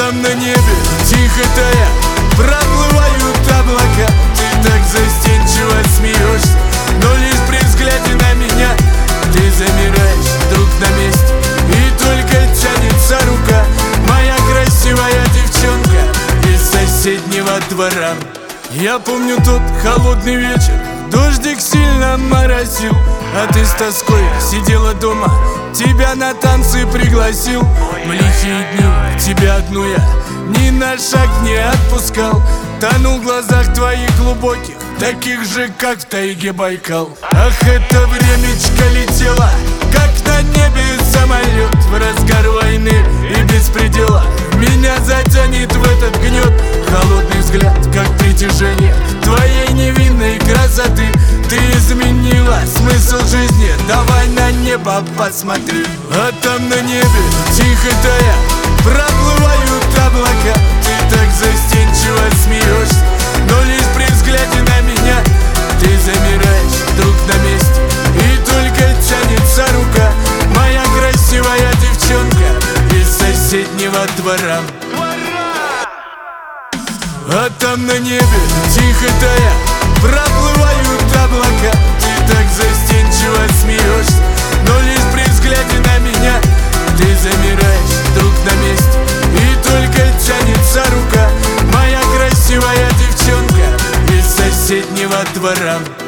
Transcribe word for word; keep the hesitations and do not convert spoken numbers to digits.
там на небе тихо тая проплывают облака. Ты так застенчиво смеешься, но лишь при взгляде на меня ты замираешь вдруг на месте, и только тянется рука. Моя красивая девчонка из соседнего двора. Я помню тот холодный вечер, дождик сильно моросил, а ты с тоской сидела дома, тебя на танцы пригласил. В лихие дни тебя одну я ни на шаг не отпускал, тонул в глазах твоих глубоких, таких же, как в тайге Байкал. Ах, это времечко летело, как на небе самолет, в разгар войны и беспредела. Меня затянет в этот гнет холодный взгляд, как притяжение твоей невинной красоты. Ты изменила смысл жизни, давай на небо посмотри. А там на небе тихо тая проплывают облака. Ты так застенчиво смеешься, но лишь при взгляде на меня ты замираешь вдруг на месте, и только тянется рука. Моя красивая девчонка из соседнего двора. А там на небе тихо тая проплывают облака. Ты так застенчиво смеешься, но лишь при взгляде на меня ты замираешь вдруг на месте, и только тянется рука. Моя красивая девчонка из соседнего двора.